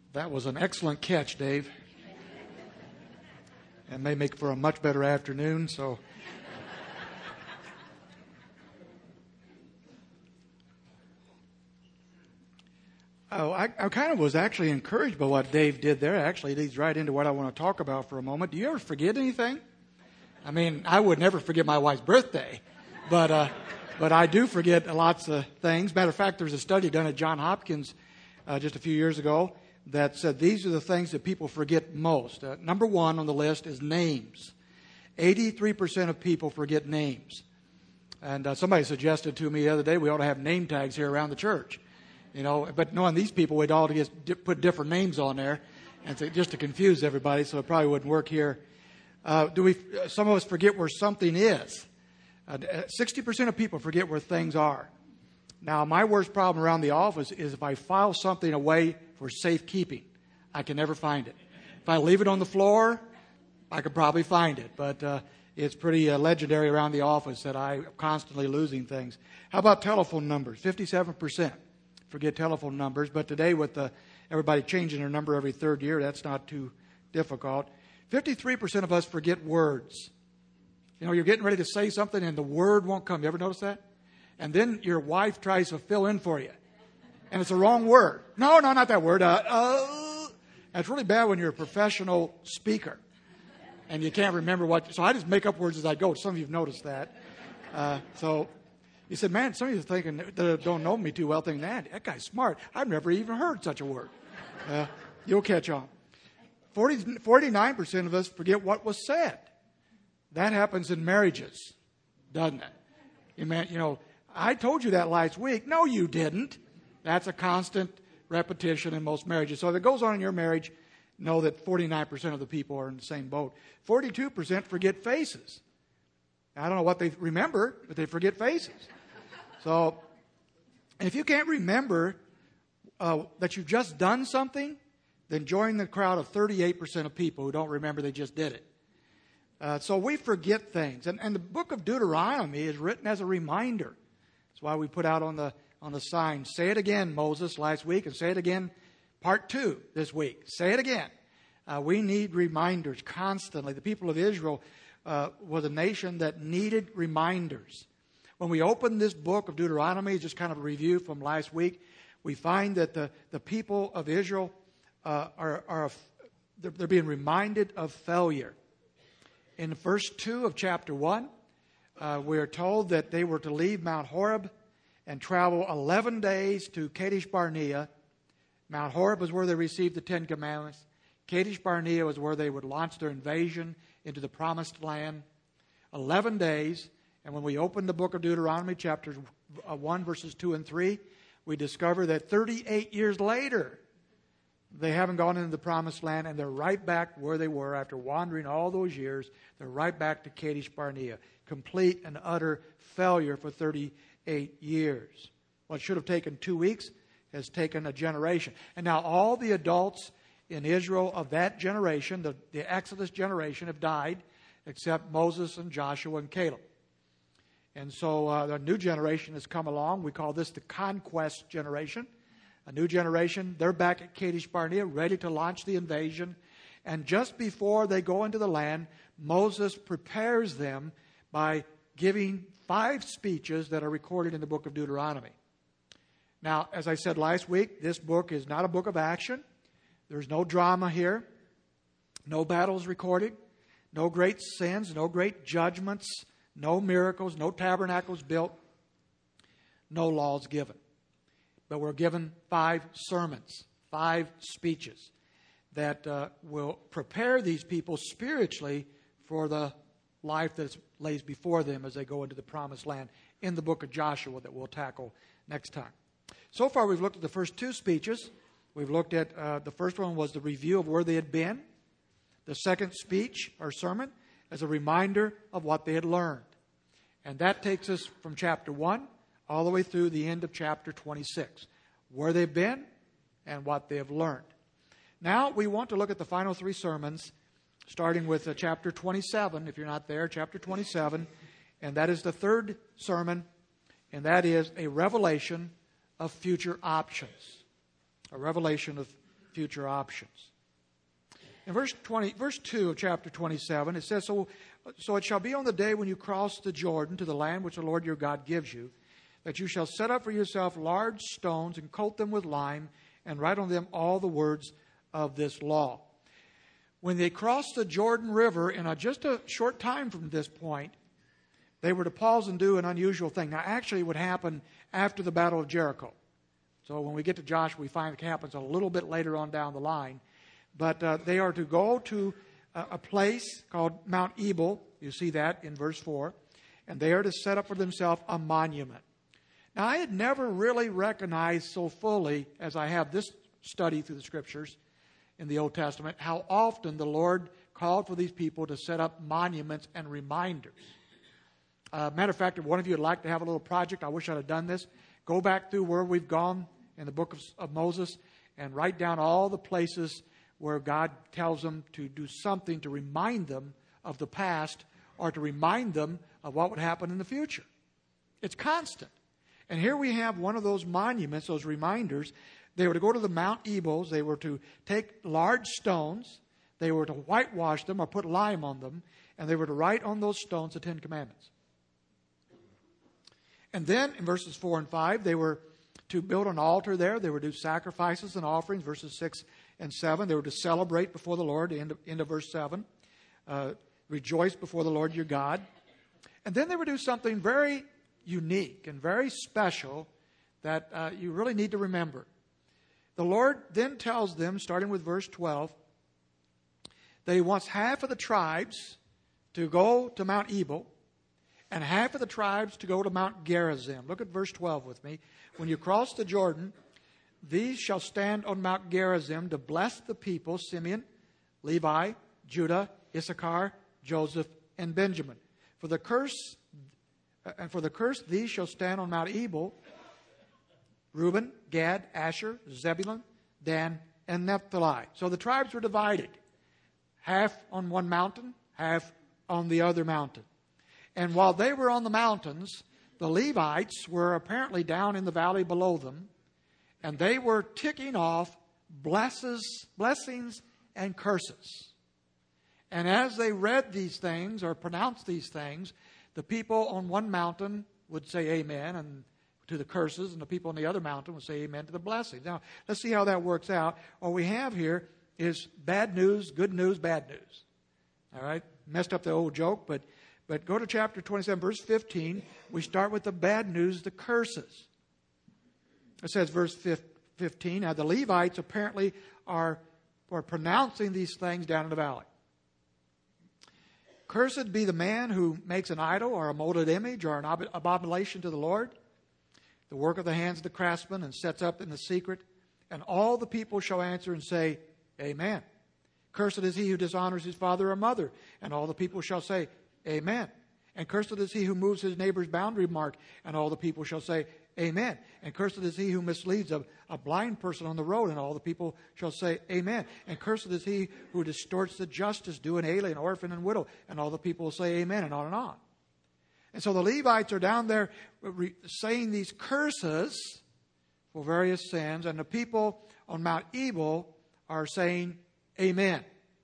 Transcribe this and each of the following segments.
That was an excellent catch, Dave. And may make for a much better afternoon, so. I kind of was actually encouraged by what Dave did there. Actually, it leads right into what I want to talk about for a moment. Do you ever forget anything? I mean, I would never forget my wife's birthday, but I do forget lots of things. Matter of fact, there's a study done at Johns Hopkins just a few years ago that said these are the things that people forget most. Number one on the list is names. 83% of people forget names. And somebody suggested to me the other day we ought to have name tags here around the church. You know, but knowing these people, we'd all just put different names on there, and just to confuse everybody, so it probably wouldn't work here. Some of us forget where something is. 60% of people forget where things are. Now, my worst problem around the office is if I file something away for safekeeping, I can never find it. If I leave it on the floor, I could probably find it, but it's pretty legendary around the office that I'm constantly losing things. How about telephone numbers? 57%. Forget telephone numbers, but today with everybody changing their number every third year, that's not too difficult. 53% of us forget words. You know, you're getting ready to say something and the word won't come. You ever notice that? And then your wife tries to fill in for you, and it's the wrong word. No, not that word. It's really bad when you're a professional speaker and you can't remember what. So I just make up words as I go. Some of you have noticed that. So. He said, man, some of you are thinking that don't know me too well, thinking, that guy's smart. I've never even heard such a word. You'll catch on. 49% of us forget what was said. That happens in marriages, doesn't it? You know, I told you that last week. No, you didn't. That's a constant repetition in most marriages. So if it goes on in your marriage, know that 49% of the people are in the same boat. 42% forget faces. I don't know what they remember, but they forget faces. So, if you can't remember that you've just done something, then join the crowd of 38% of people who don't remember they just did it. So we forget things. And the book of Deuteronomy is written as a reminder. That's why we put out on the sign, say it again, Moses, last week, and say it again, part 2 this week. Say it again. We need reminders constantly. The people of Israel was a nation that needed reminders. When we open this book of Deuteronomy, just kind of a review from last week, we find that the people of Israel they're being reminded of failure. In the first 2 of chapter 1, we are told that they were to leave Mount Horeb and travel 11 days to Kadesh Barnea. Mount Horeb was where they received the 10 Commandments. Kadesh Barnea was where they would launch their invasion into the Promised Land. 11 days. And when we open the book of Deuteronomy, chapters 1, verses 2 and 3, we discover that 38 years later, they haven't gone into the Promised Land, and they're right back where they were after wandering all those years. They're right back to Kadesh Barnea. Complete and utter failure for 38 years. What should have taken 2 weeks has taken a generation. And now all the adults in Israel of that generation, the Exodus generation, have died, except Moses and Joshua and Caleb. And so the new generation has come along. We call this the conquest generation. A new generation, they're back at Kadesh Barnea, ready to launch the invasion. And just before they go into the land, Moses prepares them by giving 5 speeches that are recorded in the book of Deuteronomy. Now, as I said last week, this book is not a book of action. There's no drama here. No battles recorded. No great sins. No great judgments. No miracles. No tabernacles built. No laws given. But we're given 5 sermons, 5 speeches that will prepare these people spiritually for the life that lays before them as they go into the Promised Land in the book of Joshua that we'll tackle next time. So far, we've looked at the first 2 speeches. We've looked at the first one was the review of where they had been. The second speech or sermon as a reminder of what they had learned. And that takes us from chapter 1 all the way through the end of chapter 26. Where they've been and what they have learned. Now we want to look at the final 3 sermons, starting with chapter 27, if you're not there, chapter 27. And that is the third sermon, and that is a revelation of future options. A revelation of future options. In verse 2 of chapter 27, it says, So it shall be on the day when you cross the Jordan to the land which the Lord your God gives you, that you shall set up for yourself large stones and coat them with lime and write on them all the words of this law. When they crossed the Jordan River in just a short time from this point, they were to pause and do an unusual thing. Now, actually, it would happen after the Battle of Jericho. So when we get to Joshua, we find it happens a little bit later on down the line. But they are to go to a place called Mount Ebal. You see that in verse 4. And they are to set up for themselves a monument. Now, I had never really recognized so fully as I have this study through the Scriptures in the Old Testament how often the Lord called for these people to set up monuments and reminders. Matter of fact, if one of you would like to have a little project, I wish I'd have done this. Go back through where we've gone in the book of Moses and write down all the places where God tells them to do something to remind them of the past or to remind them of what would happen in the future. It's constant. And here we have one of those monuments, those reminders. They were to go to the Mount Ebals. They were to take large stones. They were to whitewash them or put lime on them. And they were to write on those stones the Ten Commandments. And then in verses 4 and 5, they were to build an altar there. They were to do sacrifices and offerings, verses 6 and 7. They were to celebrate before the Lord, end of verse 7. Rejoice before the Lord your God. And then they would do something very unique and very special that you really need to remember. The Lord then tells them, starting with verse 12, that He wants half of the tribes to go to Mount Ebal and half of the tribes to go to Mount Gerizim. Look at verse 12 with me. When you cross the Jordan, these shall stand on Mount Gerizim to bless the people, Simeon, Levi, Judah, Issachar, Joseph, and Benjamin. For the curse, these shall stand on Mount Ebal, Reuben, Gad, Asher, Zebulun, Dan, and Naphtali. So the tribes were divided. Half on one mountain, half on the other mountain. And while they were on the mountains, the Levites were apparently down in the valley below them, and they were ticking off blessings and curses. And as they read these things or pronounced these things, the people on one mountain would say amen and to the curses, and the people on the other mountain would say amen to the blessings. Now, let's see how that works out. What we have here is bad news, good news, bad news. All right? Messed up the old joke, but go to chapter 27, verse 15. We start with the bad news, the curses. It says, verse 15, now the Levites apparently are pronouncing these things down in the valley. Cursed be the man who makes an idol or a molded image or an abomination to the Lord, the work of the hands of the craftsman, and sets up in the secret. And all the people shall answer and say, Amen. Cursed is he who dishonors his father or mother. And all the people shall say, Amen. And cursed is he who moves his neighbor's boundary mark. And all the people shall say, Amen. And cursed is he who misleads a blind person on the road. And all the people shall say, Amen. And cursed is he who distorts the justice due an alien, orphan, and widow. And all the people will say, Amen, and on and on. And so the Levites are down there saying these curses for various sins. And the people on Mount Ebal are saying, Amen.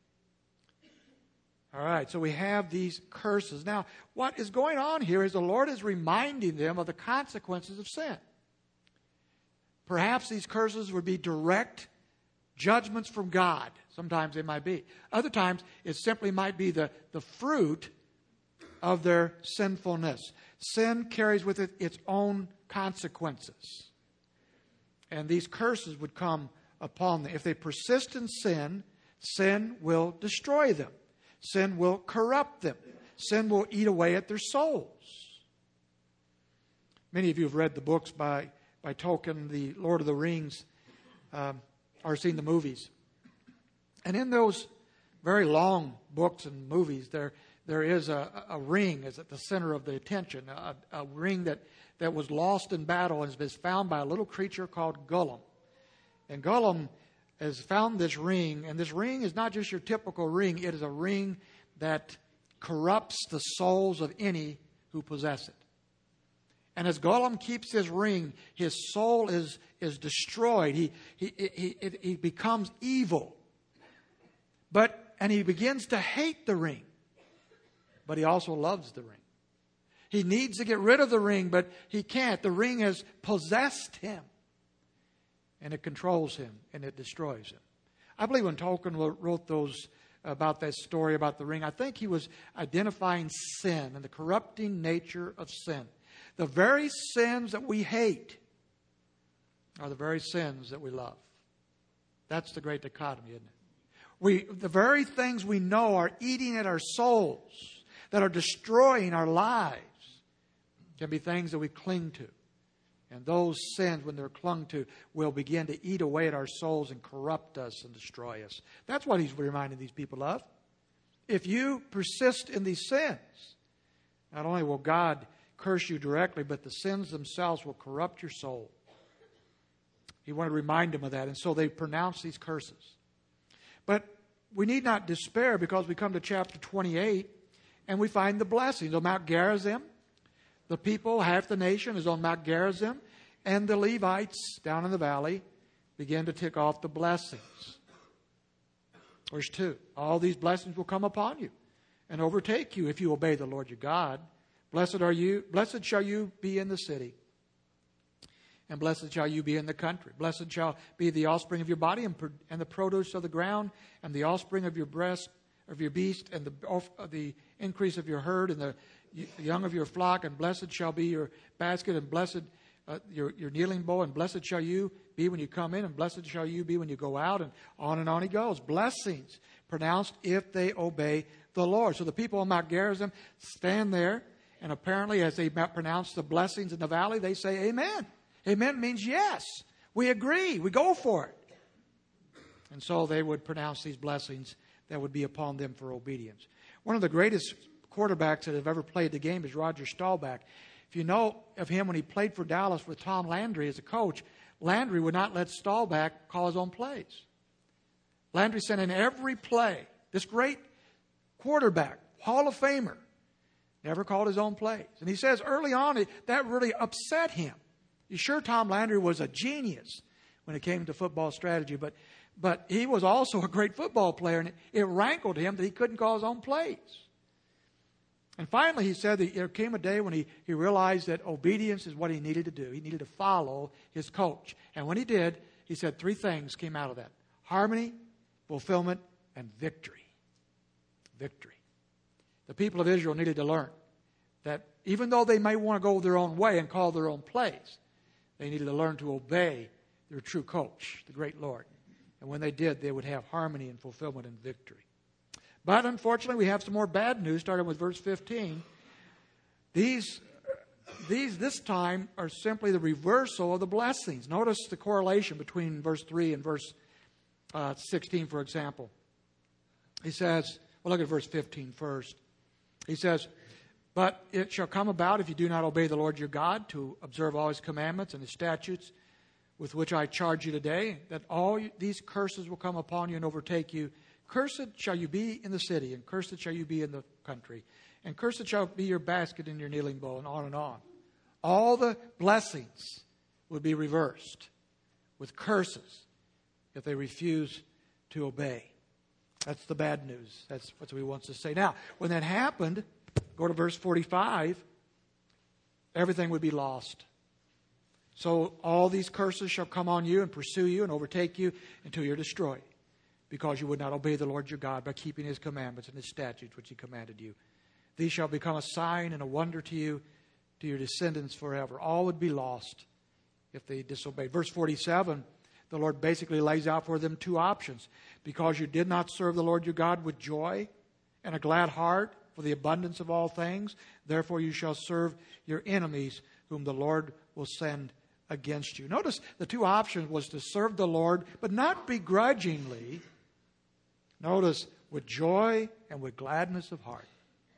All right, so we have these curses. Now, what is going on here is the Lord is reminding them of the consequences of sin. Perhaps these curses would be direct judgments from God. Sometimes they might be. Other times, it simply might be the fruit of their sinfulness. Sin carries with it its own consequences. And these curses would come upon them. If they persist in sin, sin will destroy them. Sin will corrupt them. Sin will eat away at their souls. Many of you have read the books by Tolkien, the Lord of the Rings, or seen the movies. And in those very long books and movies, there is a ring is at the center of the attention, a ring that was lost in battle and has been found by a little creature called Gollum. And Gollum has found this ring, and this ring is not just your typical ring. It is a ring that corrupts the souls of any who possess it. And as Gollum keeps his ring, his soul is destroyed. He becomes evil. And he begins to hate the ring. But he also loves the ring. He needs to get rid of the ring, but he can't. The ring has possessed him. And it controls him, and it destroys him. I believe when Tolkien wrote about that story about the ring, I think he was identifying sin and the corrupting nature of sin. The very sins that we hate are the very sins that we love. That's the great dichotomy, isn't it? The very things we know are eating at our souls, that are destroying our lives, can be things that we cling to. And those sins, when they're clung to, will begin to eat away at our souls and corrupt us and destroy us. That's what he's reminding these people of. If you persist in these sins, not only will God curse you directly, but the sins themselves will corrupt your soul. He wanted to remind them of that, and so they pronounced these curses. But we need not despair, because we come to chapter 28 and we find the blessings on Mount Gerizim. The people, half the nation, is on Mount Gerizim, and the Levites down in the valley begin to tick off the blessings. Verse 2, all these blessings will come upon you and overtake you if you obey the Lord your God. Blessed shall you be in the city, and blessed shall you be in the country. Blessed shall be the offspring of your body, and the produce of the ground, and the offspring of your breast, of your beast, and the increase of your herd, and the young of your flock. And blessed shall be your basket, and blessed your kneeling bowl, and blessed shall you be when you come in, and blessed shall you be when you go out. And on he goes. Blessings pronounced if they obey the Lord. So the people on Mount Gerizim stand there, and apparently as they pronounce the blessings in the valley, they say amen. Amen means yes. We agree. We go for it. And so they would pronounce these blessings that would be upon them for obedience. One of the greatest quarterbacks that have ever played the game is Roger Staubach. If you know of him, when he played for Dallas with Tom Landry as a coach, Landry would not let Staubach call his own plays. Landry sent in every play. This great quarterback, Hall of Famer, never called his own plays. And he says early on that really upset him. He's sure Tom Landry was a genius when it came to football strategy, but he was also a great football player, and it rankled him that he couldn't call his own plays. And finally, he said that there came a day when he realized that obedience is what he needed to do. He needed to follow his coach. And when he did, he said 3 things came out of that: harmony, fulfillment, and victory. Victory. The people of Israel needed to learn that even though they may want to go their own way and call their own plays, they needed to learn to obey their true coach, the great Lord. And when they did, they would have harmony and fulfillment and victory. But unfortunately, we have some more bad news, starting with verse 15. These this time are simply the reversal of the blessings. Notice the correlation between verse 3 and verse 16, for example. He says, well, look at verse 15 first. He says, but it shall come about, if you do not obey the Lord your God, to observe all his commandments and his statutes with which I charge you today, that all these curses will come upon you and overtake you. Cursed shall you be in the city, and cursed shall you be in the country, and cursed shall be your basket and your kneeling bowl, and on and on. All the blessings would be reversed with curses if they refuse to obey. That's the bad news. That's what he wants to say. Now, when that happened, go to verse 45, everything would be lost. So all these curses shall come on you and pursue you and overtake you until you're destroyed, because you would not obey the Lord your God by keeping his commandments and his statutes which he commanded you. These shall become a sign and a wonder to you, to your descendants forever. All would be lost if they disobeyed. Verse 47, the Lord basically lays out for them 2 options. Because you did not serve the Lord your God with joy and a glad heart for the abundance of all things, therefore you shall serve your enemies, whom the Lord will send against you. Notice the 2 options was to serve the Lord, but not begrudgingly. Notice, with joy and with gladness of heart.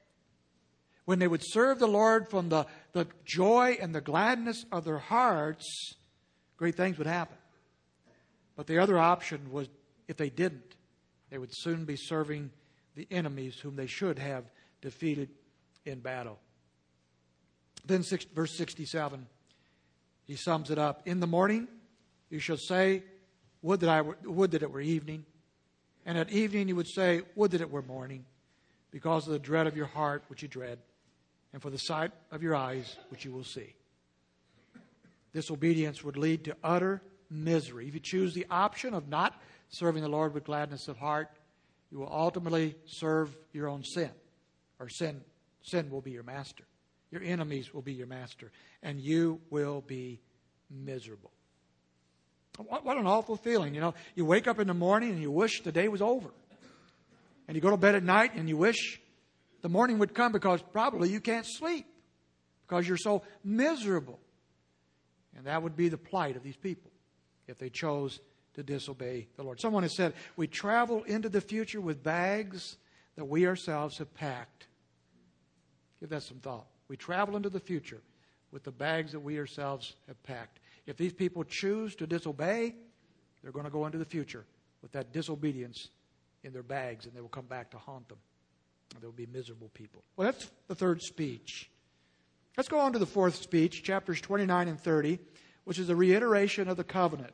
When they would serve the Lord from the joy and the gladness of their hearts, great things would happen. But the other option was, if they didn't, they would soon be serving the enemies whom they should have defeated in battle. Then verse 67, he sums it up. In the morning you shall say, would that it were evening. And at evening you would say, would that it were morning, because of the dread of your heart which you dread, and for the sight of your eyes which you will see. Disobedience would lead to utter misery. If you choose the option of not serving the Lord with gladness of heart, you will ultimately serve your own sin. Or sin will be your master. Your enemies will be your master. And you will be miserable. What an awful feeling. You know, you wake up in the morning and you wish the day was over. And you go to bed at night and you wish the morning would come, because probably you can't sleep because you're so miserable. And that would be the plight of these people if they chose to disobey the Lord. Someone has said, we travel into the future with bags that we ourselves have packed. Give that some thought. We travel into the future with the bags that we ourselves have packed. If these people choose to disobey, they're going to go into the future with that disobedience in their bags, and they will come back to haunt them. And they will be miserable people. Well, that's the third speech. Let's go on to the fourth speech, chapters 29 and 30, which is a reiteration of the covenant.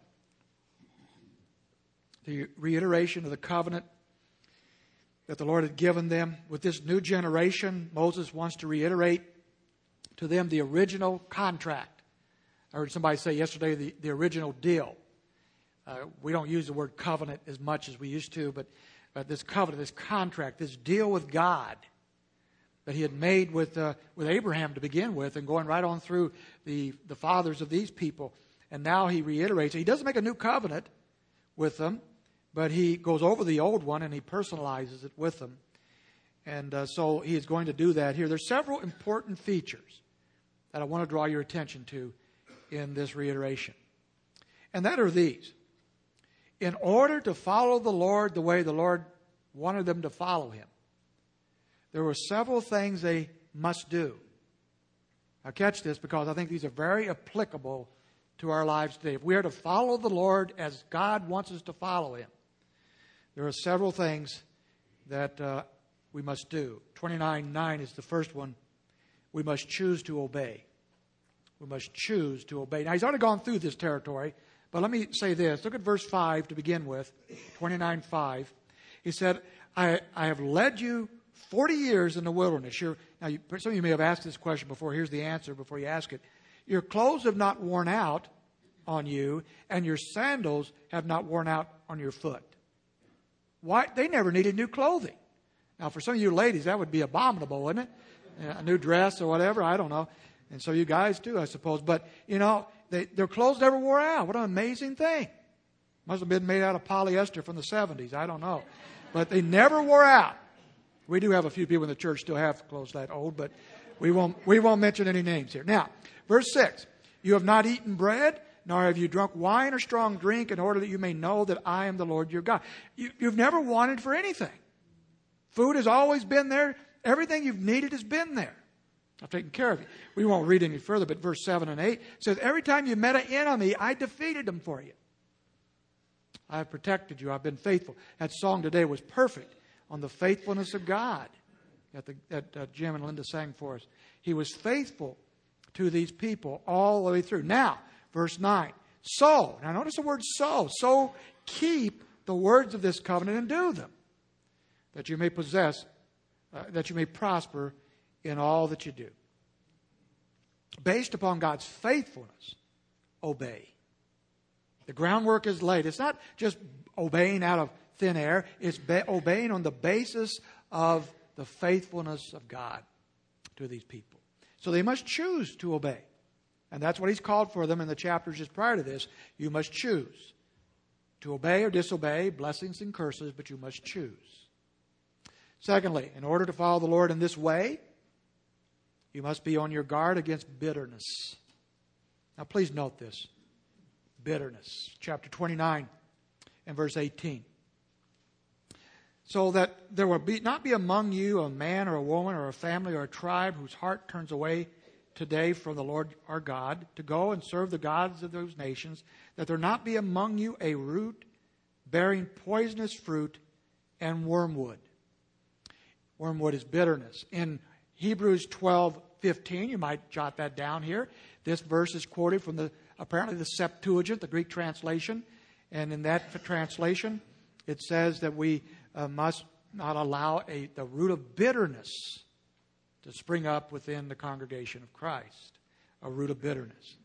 The reiteration of the covenant that the Lord had given them. With this new generation, Moses wants to reiterate to them the original contract. I heard somebody say yesterday the original deal. We don't use the word covenant as much as we used to, but this covenant, this contract, this deal with God that he had made with Abraham to begin with, and going right on through the fathers of these people. And now he reiterates. He doesn't make a new covenant with them, but he goes over the old one and he personalizes it with them. And so he is going to do that here. There's several important features that I want to draw your attention to in this reiteration. And that are these. In order to follow the Lord the way the Lord wanted them to follow him, there were several things they must do. Now catch this, because I think these are very applicable to our lives today. If we are to follow the Lord as God wants us to follow him, there are several things that we must do. 29:9 is the first one. We must choose to obey. We must choose to obey. Now, he's already gone through this territory, but let me say this. Look at verse 5 to begin with, 29:5. He said, I have led you 40 years in the wilderness. Now, some of you may have asked this question before. Here's the answer before you ask it. Your clothes have not worn out on you, and your sandals have not worn out on your foot. Why? They never needed new clothing. Now, for some of you ladies, that would be abominable, wouldn't it? A new dress or whatever, I don't know. And so you guys too, I suppose. But, you know, their clothes never wore out. What an amazing thing. Must have been made out of polyester from the 70s. I don't know. But they never wore out. We do have a few people in the church still have clothes that old, but we won't mention any names here. Now, verse 6. You have not eaten bread, nor have you drunk wine or strong drink, in order that you may know that I am the Lord your God. You've never wanted for anything. Food has always been there. Everything you've needed has been there. I've taken care of you. We won't read any further, but verse 7 and 8 says, every time you met an enemy, I defeated them for you. I have protected you. I've been faithful. That song today was perfect on the faithfulness of God that Jim and Linda sang for us. He was faithful to these people all the way through. Now, verse 9. So, now notice the word so. So keep the words of this covenant and do them, that you may that you may prosper in all that you do. Based upon God's faithfulness, obey. The groundwork is laid. It's not just obeying out of thin air. It's obeying on the basis of the faithfulness of God to these people. So they must choose to obey. And that's what he's called for them in the chapters just prior to this. You must choose to obey or disobey, blessings and curses, but you must choose. Secondly, in order to follow the Lord in this way, you must be on your guard against bitterness. Now please note this. Bitterness. Chapter 29 and verse 18. So that there will not be among you a man or a woman or a family or a tribe whose heart turns away today from the Lord our God to go and serve the gods of those nations, that there not be among you a root bearing poisonous fruit and wormwood. Wormwood is bitterness. In Hebrews 12:15 15. You might jot that down here. This verse is quoted from apparently the Septuagint, the Greek translation. And in that translation, it says that we must not allow the root of bitterness to spring up within the congregation of Christ. A root of bitterness.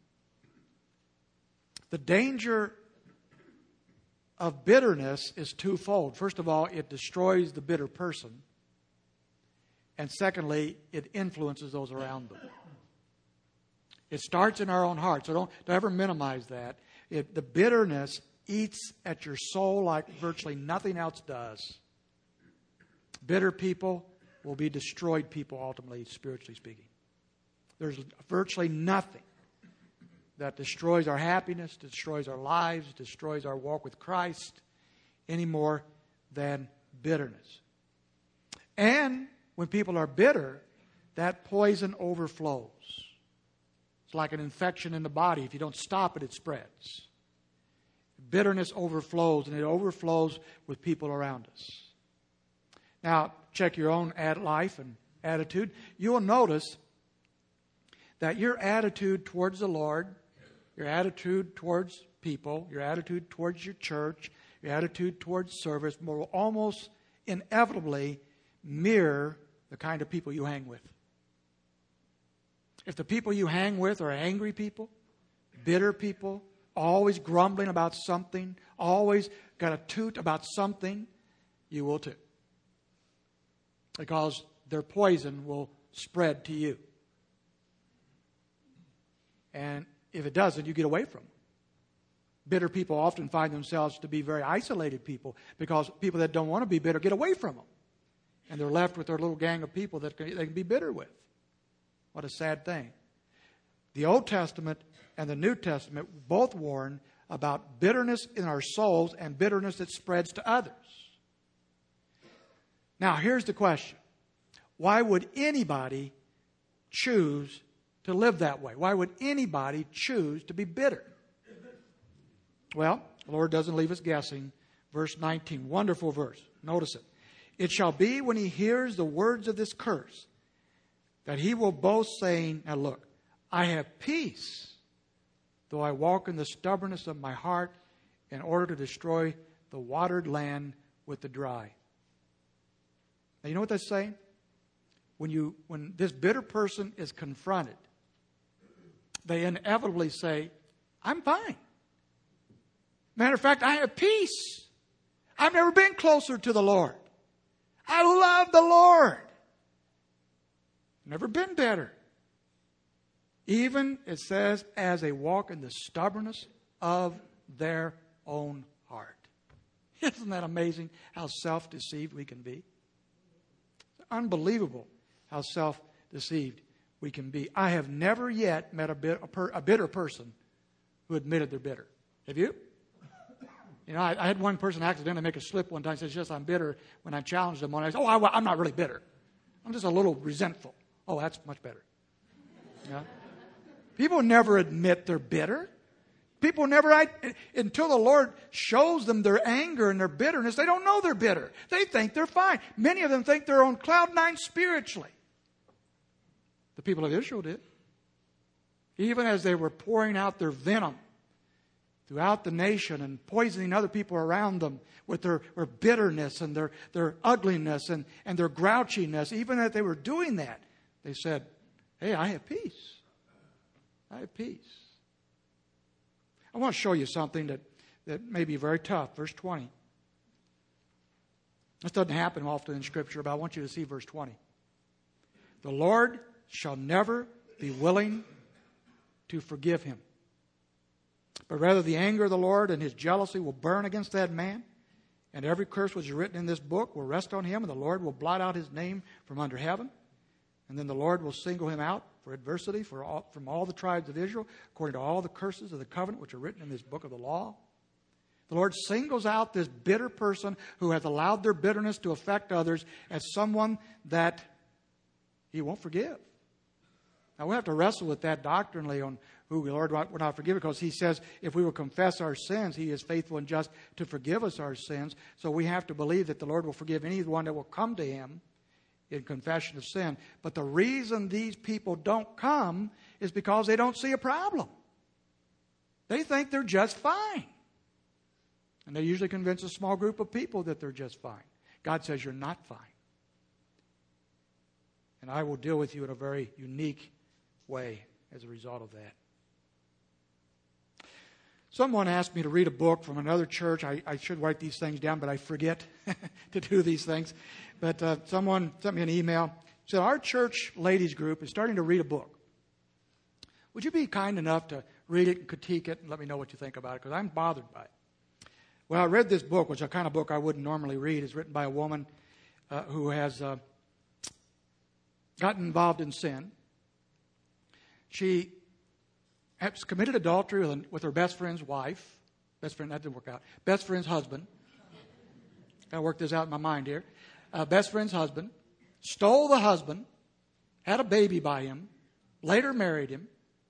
The danger of bitterness is twofold. First of all, it destroys the bitter person. And secondly, it influences those around them. It starts in our own heart, so don't ever minimize that. The bitterness eats at your soul like virtually nothing else does. Bitter people will be destroyed people, ultimately, spiritually speaking. There's virtually nothing that destroys our happiness, destroys our lives, destroys our walk with Christ any more than bitterness. And when people are bitter, that poison overflows. It's like an infection in the body. If you don't stop it, it spreads. Bitterness overflows, and it overflows with people around us. Now, check your own life and attitude. You will notice that your attitude towards the Lord, your attitude towards people, your attitude towards your church, your attitude towards service will almost inevitably mirror the kind of people you hang with. If the people you hang with are angry people, bitter people, always grumbling about something, always got a toot about something, you will too. Because their poison will spread to you. And if it doesn't, you get away from them. Bitter people often find themselves to be very isolated people because people that don't want to be bitter get away from them. And they're left with their little gang of people that they can be bitter with. What a sad thing. The Old Testament and the New Testament both warn about bitterness in our souls and bitterness that spreads to others. Now, here's the question. Why would anybody choose to live that way? Why would anybody choose to be bitter? Well, the Lord doesn't leave us guessing. Verse 19, wonderful verse. Notice it. It shall be when he hears the words of this curse that he will boast, saying, now look, I have peace, though I walk in the stubbornness of my heart in order to destroy the watered land with the dry. Now, you know what that's saying? When this bitter person is confronted, they inevitably say, I'm fine. Matter of fact, I have peace. I've never been closer to the Lord. I love the Lord. Never been better. Even, it says, as they walk in the stubbornness of their own heart. Isn't that amazing how self-deceived we can be? It's unbelievable how self-deceived we can be. I have never yet met a bitter person who admitted they're bitter. Have you? You know, I had one person accidentally make a slip one time and says, yes, I'm bitter. When I challenged them on it, I said, I'm not really bitter. I'm just a little resentful. Oh, that's much better. Yeah? People never admit they're bitter. People never, until the Lord shows them their anger and their bitterness, they don't know they're bitter. They think they're fine. Many of them think they're on cloud nine spiritually. The people of Israel did. Even as they were pouring out their venom throughout the nation and poisoning other people around them with their bitterness and their ugliness and their grouchiness, even as they were doing that, they said, hey, I have peace. I have peace. I want to show you something that may be very tough. Verse 20. This doesn't happen often in Scripture, but I want you to see verse 20. The Lord shall never be willing to forgive him, but rather the anger of the Lord and his jealousy will burn against that man, and every curse which is written in this book will rest on him, and the Lord will blot out his name from under heaven. And then the Lord will single him out for adversity from all the tribes of Israel, according to all the curses of the covenant which are written in this book of the law. The Lord singles out this bitter person who has allowed their bitterness to affect others as someone that he won't forgive. Now, we'll have to wrestle with that doctrinally on who the Lord will not forgive, because he says if we will confess our sins, he is faithful and just to forgive us our sins. So we have to believe that the Lord will forgive anyone that will come to him in confession of sin. But the reason these people don't come is because they don't see a problem. They think they're just fine. And they usually convince a small group of people that they're just fine. God says you're not fine. And I will deal with you in a very unique way as a result of that. Someone asked me to read a book from another church. I should write these things down, but I forget to do these things. But someone sent me an email. Said, our church ladies group is starting to read a book. Would you be kind enough to read it and critique it and let me know what you think about it? Because I'm bothered by it. Well, I read this book, which is a kind of book I wouldn't normally read. It's written by a woman who has gotten involved in sin. She has committed adultery with her best friend's wife. Best friend, that didn't work out. Best friend's husband. Got to work this out in my mind here. Best friend's husband. Stole the husband. Had a baby by him. Later married him.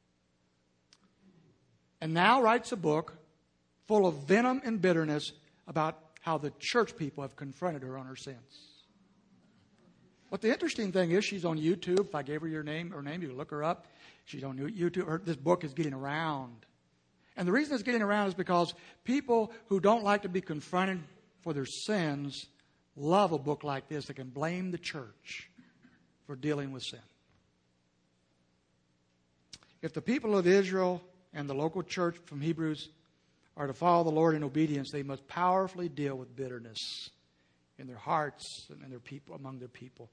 And now writes a book full of venom and bitterness about how the church people have confronted her on her sins. But the interesting thing is she's on YouTube. If I gave her her name, you can look her up. She's on YouTube. This book is getting around. And the reason it's getting around is because people who don't like to be confronted for their sins love a book like this that can blame the church for dealing with sin. If the people of Israel and the local church from Hebrews are to follow the Lord in obedience, they must powerfully deal with bitterness in their hearts and in their people, among their people.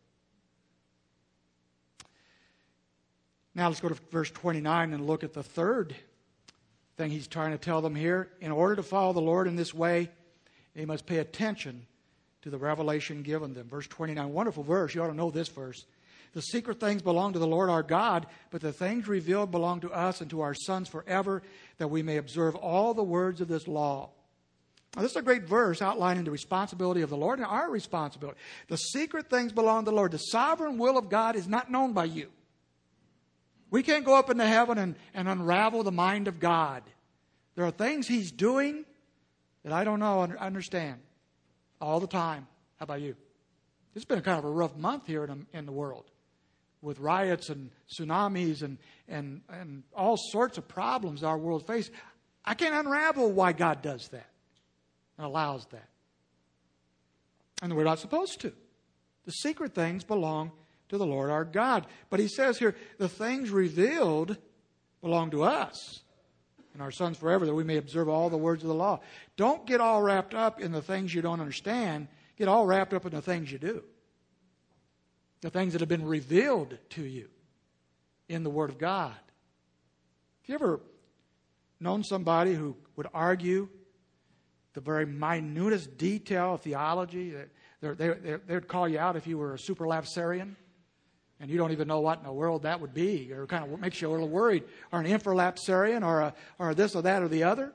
Now let's go to verse 29 and look at the third thing he's trying to tell them here. In order to follow the Lord in this way, they must pay attention to the revelation given them. Verse 29, wonderful verse. You ought to know this verse. The secret things belong to the Lord our God, but the things revealed belong to us and to our sons forever, that we may observe all the words of this law. Now, this is a great verse outlining the responsibility of the Lord and our responsibility. The secret things belong to the Lord. The sovereign will of God is not known by you. We can't go up into heaven and unravel the mind of God. There are things He's doing that I don't know, understand all the time. How about you? It's been kind of a rough month here in the world with riots and tsunamis and all sorts of problems our world faces. I can't unravel why God does that and allows that. And we're not supposed to. The secret things belong to the Lord our God. But he says here, the things revealed belong to us and our sons forever, that we may observe all the words of the law. Don't get all wrapped up in the things you don't understand. Get all wrapped up in the things you do. The things that have been revealed to you in the Word of God. Have you ever known somebody who would argue the very minutest detail of theology? They'd call you out if you were a superlapsarian, and you don't even know what in the world that would be, or kind of makes you a little worried, or an infralapsarian, or this or that or the other.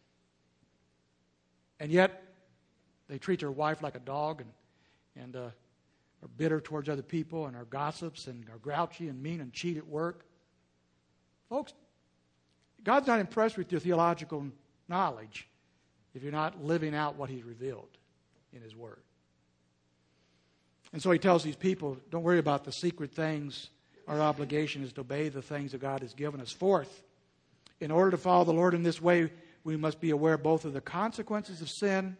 And yet, they treat their wife like a dog and are bitter towards other people and are gossips and are grouchy and mean and cheat at work. Folks, God's not impressed with your theological knowledge if you're not living out what He's revealed in His Word. And so He tells these people, don't worry about the secret things. Our obligation is to obey the things that God has given us. Fourth, in order to follow the Lord in this way, we must be aware both of the consequences of sin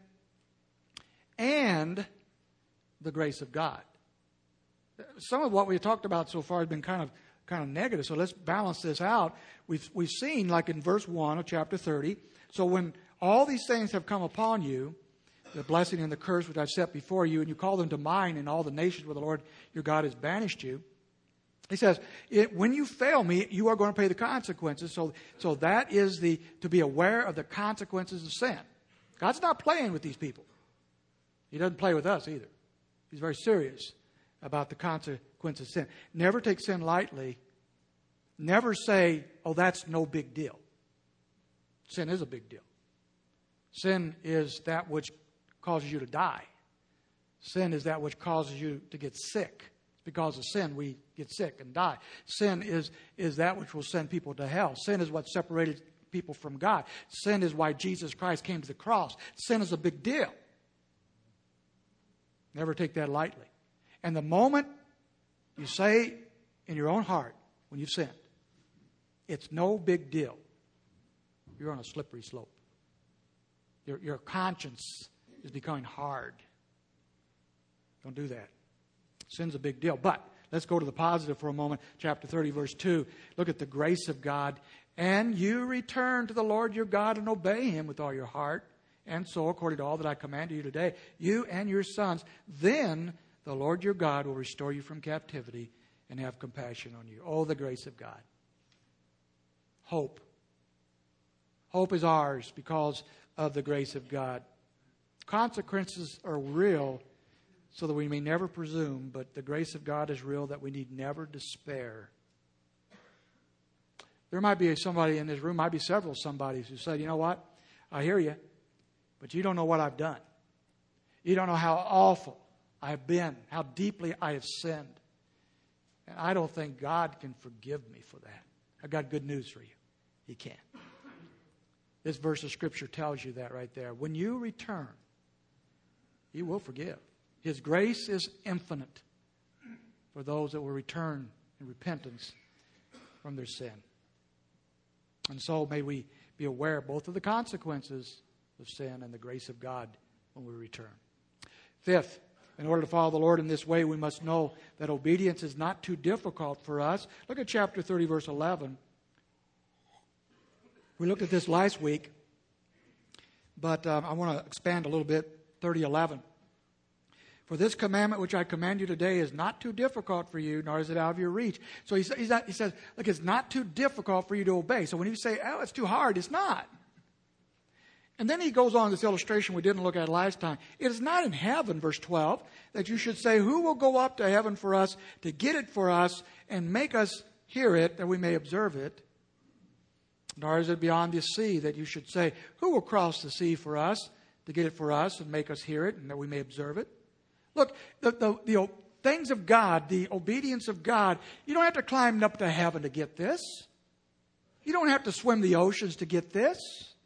and the grace of God. Some of what we've talked about so far has been kind of negative, so let's balance this out. We've seen, like in verse 1 of chapter 30, so when all these things have come upon you, the blessing and the curse which I've set before you, and you call them to mind in all the nations where the Lord your God has banished you, he says, when you fail me, you are going to pay the consequences. So that is to be aware of the consequences of sin. God's not playing with these people. He doesn't play with us either. He's very serious about the consequences of sin. Never take sin lightly. Never say, oh, that's no big deal. Sin is a big deal. Sin is that which causes you to die. Sin is that which causes you to get sick. Because of sin, we get sick and die. Sin is that which will send people to hell. Sin is what separated people from God. Sin is why Jesus Christ came to the cross. Sin is a big deal. Never take that lightly. And the moment You say in your own heart when you've sinned, it's no big deal. You're on a slippery slope. Your conscience is becoming hard. Don't do that. Sin's a big deal. But let's go to the positive for a moment. Chapter 30, verse 2. Look at the grace of God. And you return to the Lord your God and obey Him with all your heart and soul, according to all that I command you today, you and your sons. Then the Lord your God will restore you from captivity and have compassion on you. Oh, the grace of God. Hope. Hope is ours because of the grace of God. Consequences are real so that we may never presume, but the grace of God is real that we need never despair. There might be somebody in this room, might be several somebodies who said, you know what, I hear you, but you don't know what I've done. You don't know how awful I've been, how deeply I have sinned. And I don't think God can forgive me for that. I've got good news for you. He can. This verse of Scripture tells you that right there. When you return, He will forgive. His grace is infinite for those that will return in repentance from their sin. And so may we be aware both of the consequences of sin and the grace of God when we return. Fifth, in order to follow the Lord in this way, we must know that obedience is not too difficult for us. Look at chapter 30, verse 11. We looked at this last week, but I want to expand a little bit. 30:11. For this commandment which I command you today is not too difficult for you, nor is it out of your reach. So he says, look, it's not too difficult for you to obey. So when you say, oh, it's too hard, it's not. And then he goes on this illustration we didn't look at last time. It is not in heaven, verse 12, that you should say, who will go up to heaven for us to get it for us and make us hear it that we may observe it? Nor is it beyond the sea that you should say, who will cross the sea for us to get it for us and make us hear it and that we may observe it? Look, the things of God, the obedience of God, you don't have to climb up to heaven to get this. You don't have to swim the oceans to get this.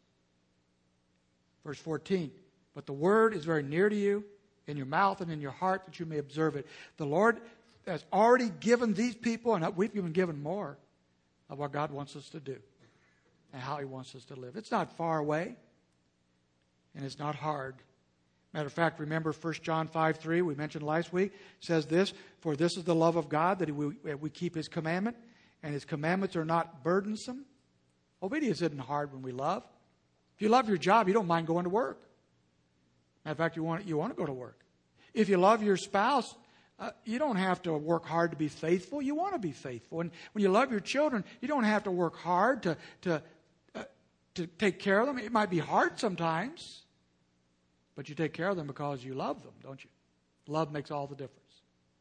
Verse 14, but the word is very near to you, in your mouth and in your heart, that you may observe it. The Lord has already given these people, and we've been given more, of what God wants us to do and how He wants us to live. It's not far away, and it's not hard. Matter of fact, remember 1 John 5:3, we mentioned last week, says this, for this is the love of God, that we keep His commandment, and His commandments are not burdensome. Obedience isn't hard when we love. If you love your job, you don't mind going to work. Matter of fact, you want to go to work. If you love your spouse, you don't have to work hard to be faithful. You want to be faithful. And when you love your children, you don't have to work hard to take care of them. It might be hard sometimes, but you take care of them because you love them, don't you? Love makes all the difference.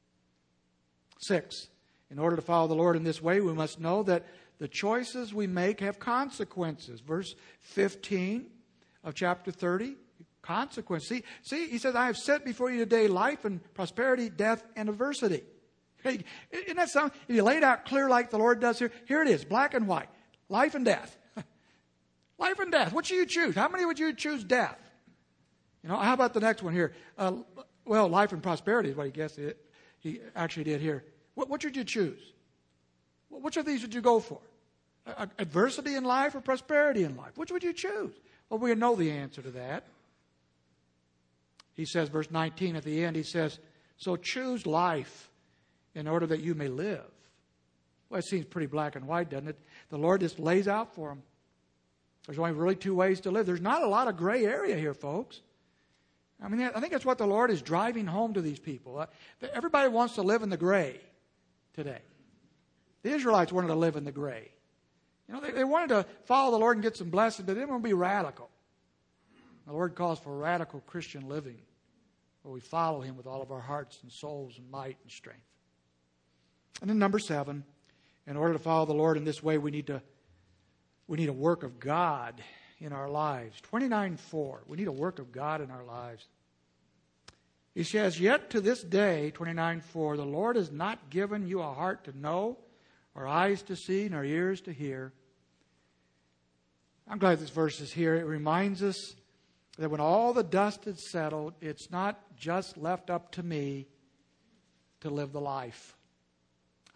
6, in order to follow the Lord in this way, we must know that the choices we make have consequences. Verse 15 of chapter 30, consequences. See, he says, I have set before you today life and prosperity, death and adversity. Hey, isn't that something? If you lay it out clear like the Lord does here it is, black and white. Life and death. Life and death. What should you choose? How many would you choose death? You know, how about the next one here? Life and prosperity is what he actually did here. What should you choose? Which of these would you go for? Adversity in life or prosperity in life? Which would you choose? Well, we know the answer to that. He says, verse 19 at the end, he says, so choose life in order that you may live. Well, it seems pretty black and white, doesn't it? The Lord just lays out for them. There's only really 2 ways to live. There's not a lot of gray area here, folks. I mean, I think that's what the Lord is driving home to these people. Everybody wants to live in the gray today. The Israelites wanted to live in the gray. You know, they wanted to follow the Lord and get some blessing, but they didn't want to be radical. The Lord calls for radical Christian living, where we follow Him with all of our hearts and souls and might and strength. And then number 7, in order to follow the Lord in this way, we need a work of God in our lives. 29:4. We need a work of God in our lives. He says, yet to this day, 29:4, the Lord has not given you a heart to know, or eyes to see, nor ears to hear. I'm glad this verse is here. It reminds us that when all the dust is settled, it's not just left up to me to live the life.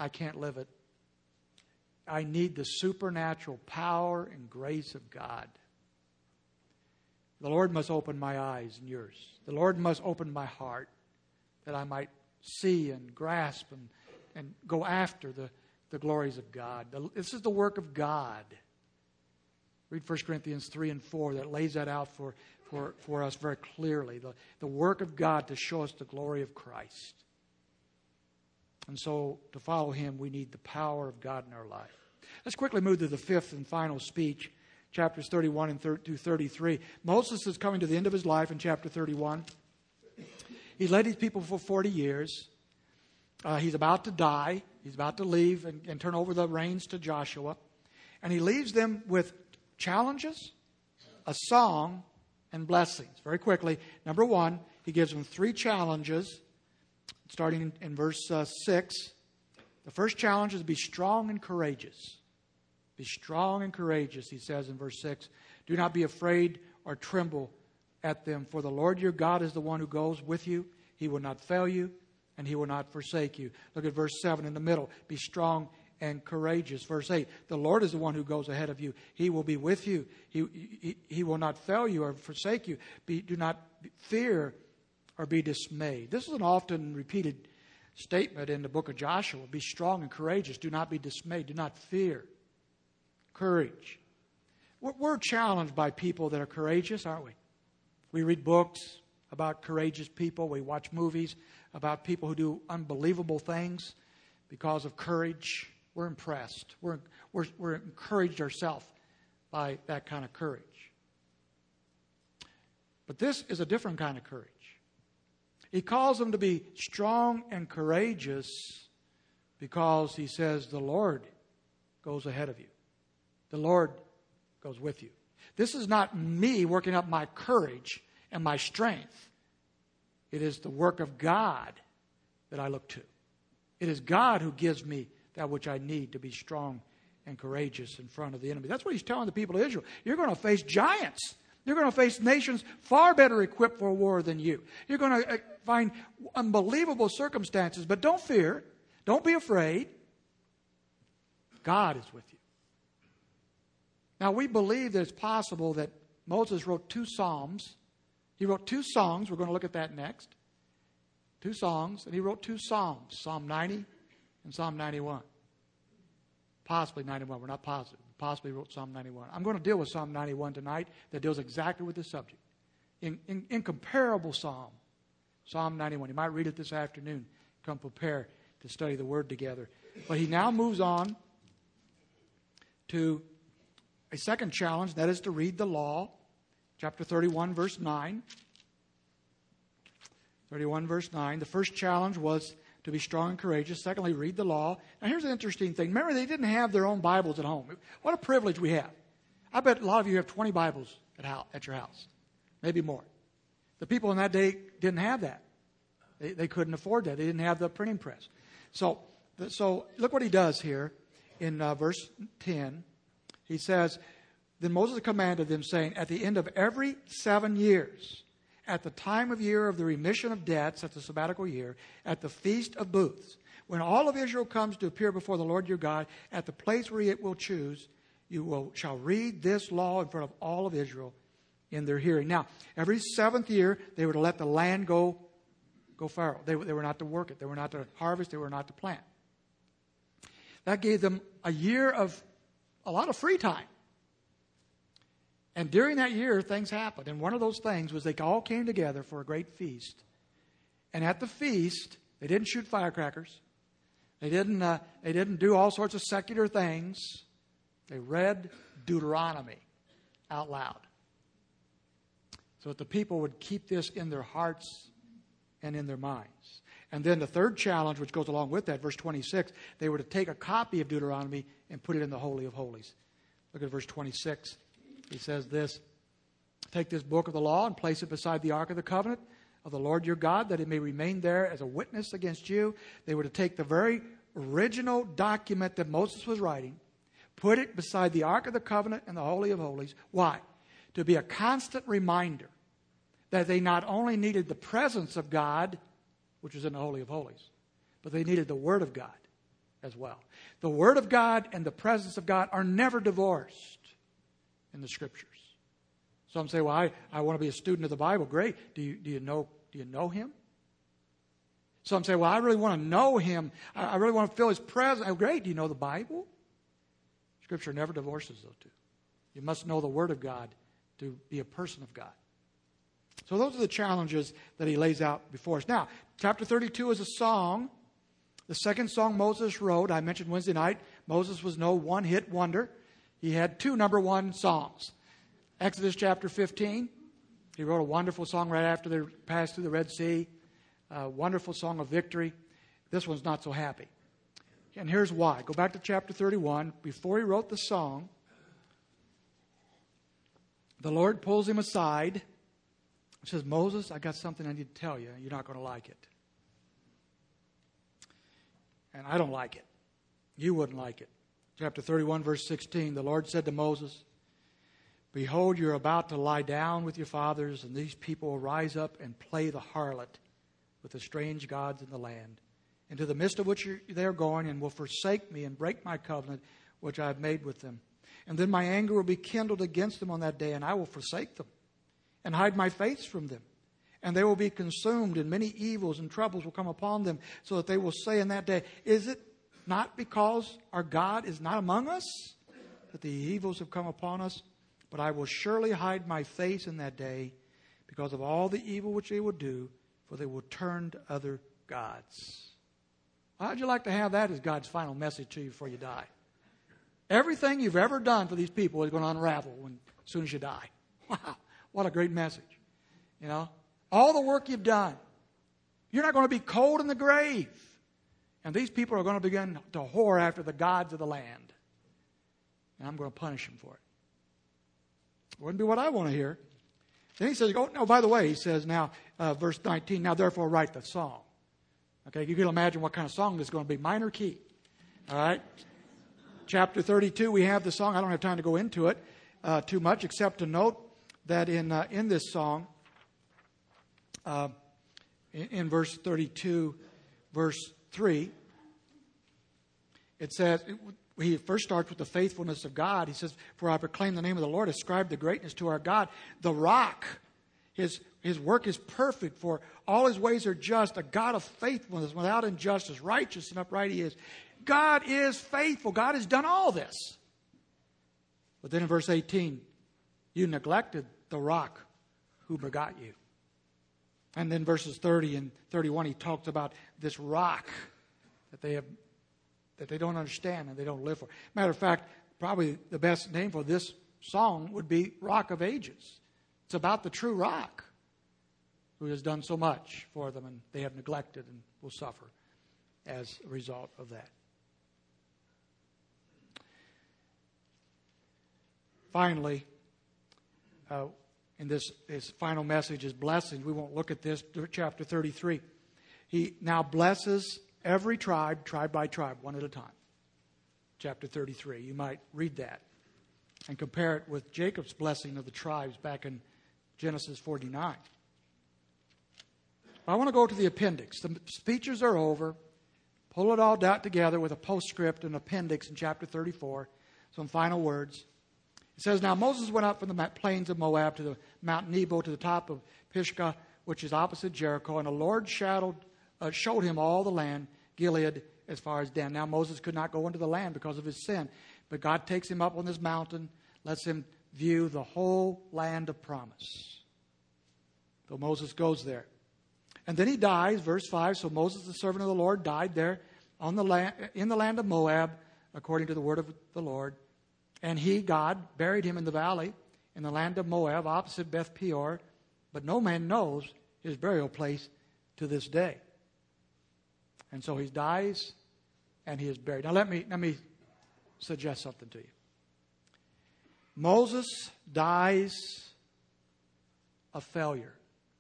I can't live it. I need the supernatural power and grace of God. The Lord must open my eyes and yours. The Lord must open my heart that I might see and grasp and go after the glories of God. This is the work of God. Read 1 Corinthians 3 and 4. That lays that out for us very clearly. The work of God to show us the glory of Christ. And so to follow Him, we need the power of God in our life. Let's quickly move to the fifth and final speech, chapters 31 and through 33. Moses is coming to the end of his life in chapter 31. He led these people for 40 years. He's about to die. He's about to leave and turn over the reins to Joshua. And he leaves them with challenges, a song, and blessings. Very quickly, number one, he gives them 3 challenges, starting in verse 6. The first challenge is be strong and courageous. Be strong and courageous, he says in verse 6. Do not be afraid or tremble at them, for the Lord your God is the one who goes with you. He will not fail you, and He will not forsake you. Look at verse 7 in the middle. Be strong and courageous. Verse 8, the Lord is the one who goes ahead of you. He will be with you. He will not fail you or forsake you. Do not fear or be dismayed. This is an often repeated statement in the book of Joshua. Be strong and courageous. Do not be dismayed. Do not fear. Courage. We're challenged by people that are courageous, aren't we? We read books about courageous people. We watch movies about people who do unbelievable things because of courage. We're impressed. We're encouraged ourselves by that kind of courage. But this is a different kind of courage. He calls them to be strong and courageous because he says the Lord goes ahead of you. The Lord goes with you. This is not me working up my courage and my strength. It is the work of God that I look to. It is God who gives me that which I need to be strong and courageous in front of the enemy. That's what he's telling the people of Israel. You're going to face giants. You're going to face nations far better equipped for war than you. You're going to find unbelievable circumstances, but don't fear. Don't be afraid. God is with you. Now, we believe that it's possible that Moses wrote 2 psalms. He wrote 2 songs. We're going to look at that next. 2 songs, and he wrote 2 psalms, Psalm 90 and Psalm 91. Possibly 91. We're not positive. Possibly wrote Psalm 91. I'm going to deal with Psalm 91 tonight that deals exactly with this subject. Incomparable psalm, Psalm 91. You might read it this afternoon. Come prepare to study the Word together. But he now moves on to a second challenge, that is to read the law. Chapter 31, verse 9. 31, verse 9. The first challenge was to be strong and courageous. Secondly, read the law. Now, here's an interesting thing. Remember, they didn't have their own Bibles at home. What a privilege we have. I bet a lot of you have 20 Bibles at your house. Maybe more. The people in that day didn't have that. They couldn't afford that. They didn't have the printing press. So look what he does here in verse 10. He says, then Moses commanded them, saying, at the end of every 7 years, at the time of year of the remission of debts, at the sabbatical year, at the Feast of Booths, when all of Israel comes to appear before the Lord your God, at the place where it will choose, shall read this law in front of all of Israel in their hearing. Now, every 7th year, they were to let the land go fallow. They were not to work it. They were not to harvest. They were not to plant. That gave them a year of a lot of free time. And during that year, things happened. And one of those things was they all came together for a great feast. And at the feast, they didn't shoot firecrackers. They didn't do all sorts of secular things. They read Deuteronomy out loud, so that the people would keep this in their hearts and in their minds. And then the third challenge, which goes along with that, verse 26, they were to take a copy of Deuteronomy and put it in the Holy of Holies. Look at verse 26. He says this, take this book of the law and place it beside the Ark of the Covenant of the Lord your God, that it may remain there as a witness against you. They were to take the very original document that Moses was writing, put it beside the Ark of the Covenant and the Holy of Holies. Why? To be a constant reminder that they not only needed the presence of God, which was in the Holy of Holies, but they needed the Word of God. as well. The Word of God and the presence of God are never divorced in the Scriptures. Some say, well, I want to be a student of the Bible. Great. Do you know Him? Some say, well, I really want to know Him. I really want to feel His presence. Oh, great. Do you know the Bible? Scripture never divorces those two. You must know the Word of God to be a person of God. So those are the challenges that he lays out before us. Now, chapter 32 is a song. The second song Moses wrote, I mentioned Wednesday night, Moses was no one-hit wonder. He had 2 number 1 songs. Exodus chapter 15, he wrote a wonderful song right after they passed through the Red Sea. A wonderful song of victory. This one's not so happy. And here's why. Go back to chapter 31. Before he wrote the song, the Lord pulls him aside and says, Moses, I got something I need to tell you. You're not going to like it. And I don't like it. You wouldn't like it. Chapter 31, verse 16, the Lord said to Moses, behold, you're about to lie down with your fathers, and these people will rise up and play the harlot with the strange gods in the land, into the midst of which they are going, and will forsake me and break my covenant which I have made with them. And then my anger will be kindled against them on that day, and I will forsake them and hide my face from them. And they will be consumed, and many evils and troubles will come upon them, so that they will say in that day, is it not because our God is not among us that the evils have come upon us? But I will surely hide my face in that day because of all the evil which they will do, for they will turn to other gods. How'd you like to have that as God's final message to you before you die? Everything you've ever done for these people is going to unravel as soon as you die. Wow, what a great message. You know, all the work you've done. You're not going to be cold in the grave. And these people are going to begin to whore after the gods of the land. And I'm going to punish them for it. Wouldn't be what I want to hear. Then he says, oh, no, by the way, he says now, verse 19, now therefore write the song. Okay, you can imagine what kind of song this is going to be. Minor key. All right. Chapter 32, we have the song. I don't have time to go into it too much, except to note that in this song, in verse 32, verse 3, it says, he first starts with the faithfulness of God. He says, for I proclaim the name of the Lord, ascribe the greatness to our God, the rock. His work is perfect, for all his ways are just, a God of faithfulness, without injustice, righteous and upright he is. God is faithful. God has done all this. But then in verse 18, you neglected the rock who begot you. And then verses 30 and 31, he talks about this rock that they don't understand and they don't live for. Matter of fact, probably the best name for this song would be Rock of Ages. It's about the true rock who has done so much for them, and they have neglected and will suffer as a result of that. Finally, in this final message is blessing. We won't look at this, chapter 33. He now blesses every tribe by tribe, one at a time. Chapter 33. You might read that and compare it with Jacob's blessing of the tribes back in Genesis 49. I want to go to the appendix. The speeches are over. Pull it all down together with a postscript and appendix in chapter 34. Some final words. It says, now Moses went up from the plains of Moab to the Mount Nebo to the top of Pisgah, which is opposite Jericho, and the Lord showed him all the land, Gilead, as far as Dan. Now Moses could not go into the land because of his sin, but God takes him up on this mountain, lets him view the whole land of promise. So Moses goes there. And then he dies, verse 5, so Moses, the servant of the Lord, died there on the land, in the land of Moab, according to the word of the Lord. And he, God, buried him in the valley in the land of Moab, opposite Beth Peor, but no man knows his burial place to this day. And so he dies and he is buried. Now let me suggest something to you. Moses dies a failure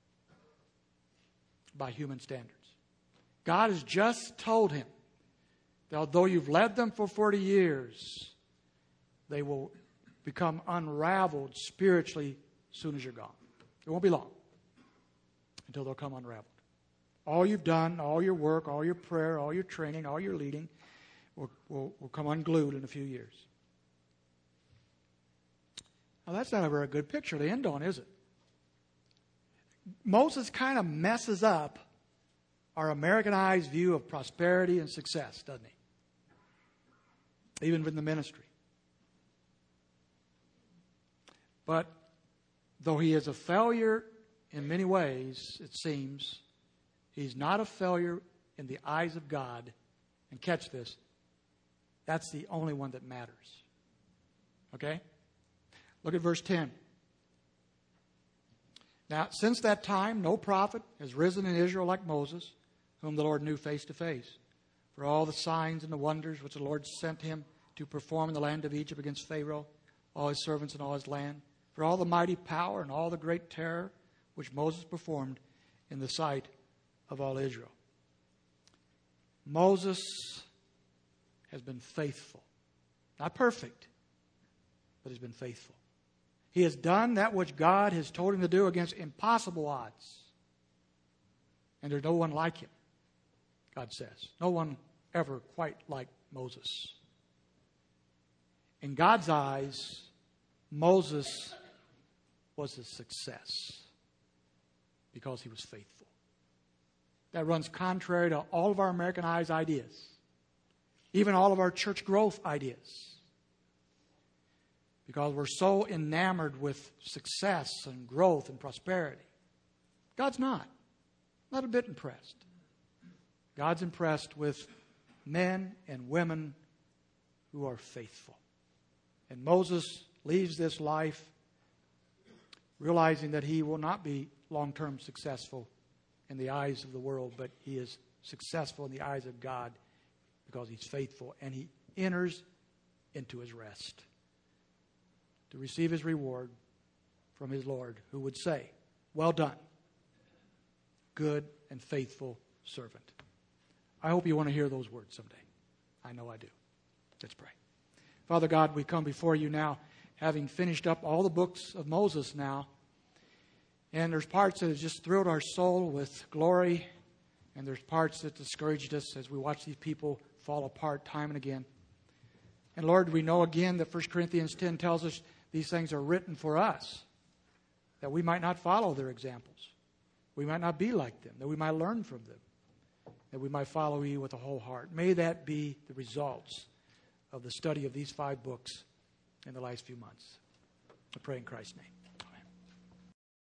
by human standards. God has just told him that although you've led them for 40 years, they will become unraveled spiritually as soon as you're gone. It won't be long until they'll come unraveled. All you've done, all your work, all your prayer, all your training, all your leading will come unglued in a few years. Now, that's not a very good picture to end on, is it? Moses kind of messes up our Americanized view of prosperity and success, doesn't he? Even in the ministry. But though he is a failure in many ways, it seems, he's not a failure in the eyes of God. And catch this, that's the only one that matters. Okay? Look at verse 10. Now, since that time, no prophet has risen in Israel like Moses, whom the Lord knew face to face. For all the signs and the wonders which the Lord sent him to perform in the land of Egypt against Pharaoh, all his servants and all his land. For all the mighty power and all the great terror which Moses performed in the sight of all Israel. Moses has been faithful. Not perfect, but he's been faithful. He has done that which God has told him to do against impossible odds. And there's no one like him, God says. No one ever quite like Moses. In God's eyes, Moses was a success because he was faithful. That runs contrary to all of our Americanized ideas, even all of our church growth ideas. Because we're so enamored with success and growth and prosperity. God's not a bit impressed. God's impressed with men and women who are faithful. And Moses leaves this life realizing that he will not be long-term successful in the eyes of the world, but he is successful in the eyes of God because he's faithful, and he enters into his rest to receive his reward from his Lord, who would say, "Well done, good and faithful servant." I hope you want to hear those words someday. I know I do. Let's pray. Father God, we come before you now, having finished up all the books of Moses now. And there's parts that have just thrilled our soul with glory. And there's parts that discouraged us as we watch these people fall apart time and again. And Lord, we know again that 1 Corinthians 10 tells us these things are written for us, that we might not follow their examples. We might not be like them, that we might learn from them, that we might follow you with a whole heart. May that be the results of the study of these 5 books in the last few months. I pray in Christ's name.